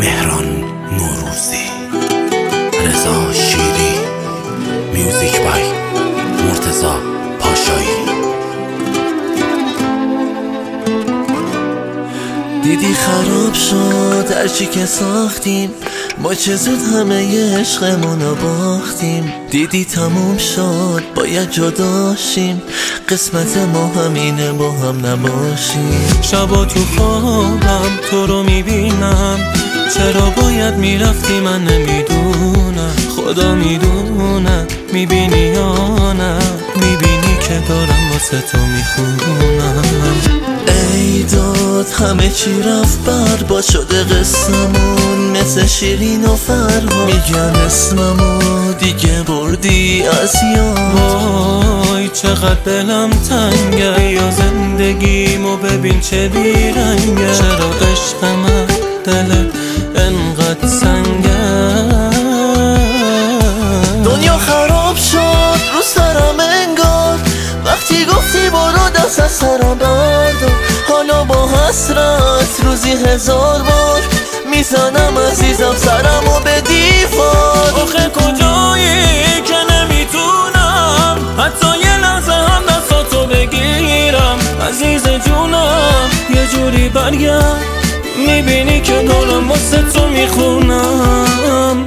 مهران نوروزی، رضا شیری، میوزیک بای مرتضی پاشایی. دیدی خراب شد هرچی که ساختیم، ما چه زود همه عشقمونو باختیم. دیدی تموم شد باید جداشیم، قسمت ما همینه با هم نباشیم. شبا تو خوابم تو رو میبینم، چرا باید میرفتی من نمیدونم. خدا میدونه میبینی یا نه، میبینی که دارم واسه تو میخونم. ای داد همه چی رفت برباد شده قسممون، مثل شیرین و فرها میگن اسممو دیگه بردی از یاد. وای چقدر دلم تنگه، یا زندگیمو ببین چه بیرنگه. چرا عشق من دلت انقدر سنگه؟ دنیا خراب شد رو سرم انگار، وقتی گفتی برو دست از سرم بردار. حالا با حسرت روزی 1000 بار میزنم عزیزم سرمو به دیوار. آخه کجایی که نمیتونم حتی یه لحظه هم دستاتو بگیرم. عزیز جونم یه جوری برگرد، میبینی که دارم واسه تو میخونم.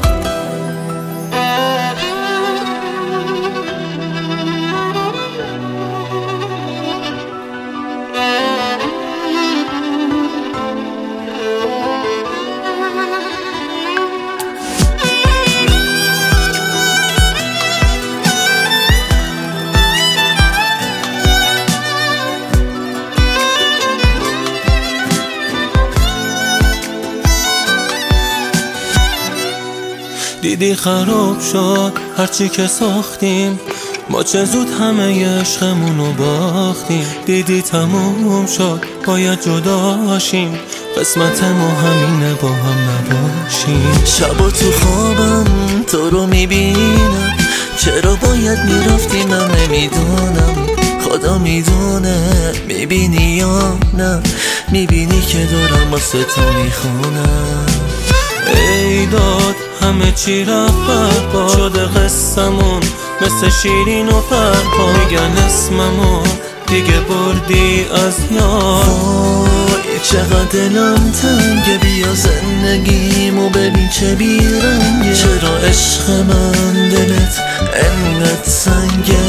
دیدی خراب شد هرچی که ساختیم، ما چه زود همه عشقمونو باختیم. دیدی تموم شد باید جداشیم، قسمت ما همینه با هم نباشیم. شبا تو خوابم تو رو میبینم، چرا باید میرفتی من نمیدونم. خدا میدونه میبینی یا نه، میبینی که دارم واسه تو میخونم. ای داد همه چی رفت برباد شده قصمون، مثل شیرین و فرها میگن اسممو دیگه بردی از یاد. وای چقدر دلم تنگه، بیا زندگیمو ببین چه بیرنگه. چرا عشق من دلت انقدر سنگه؟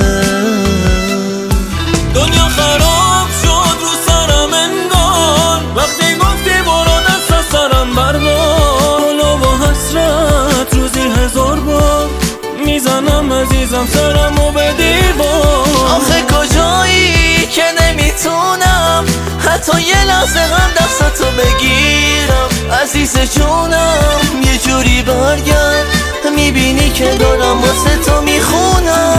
دنیا خراب شد رو سرم انگار، وقتی گفتی برو دست از سرم بردار. حالا با حسرت روزی 1000 بار میزنم عزیزم سرمو به دیوار. آخه کجایی که نمیتونم حتی یه لحظه هم دستاتو بگیرم. عزیز جونم یه جوری برگرد، میبینی که دارم واسه تو میخونم.